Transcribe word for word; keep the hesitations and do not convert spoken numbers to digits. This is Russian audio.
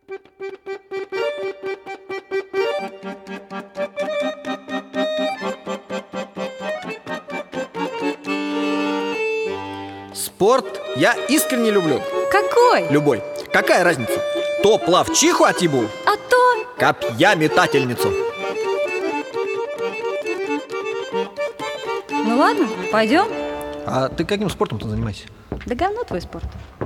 Спорт я искренне люблю. Какой? Любой. Какая разница? То плавчиху отъебу, А то... копья метательницу. Ну ладно, пойдем. А ты каким спортом-то занимаешься? Да говно твой спорт.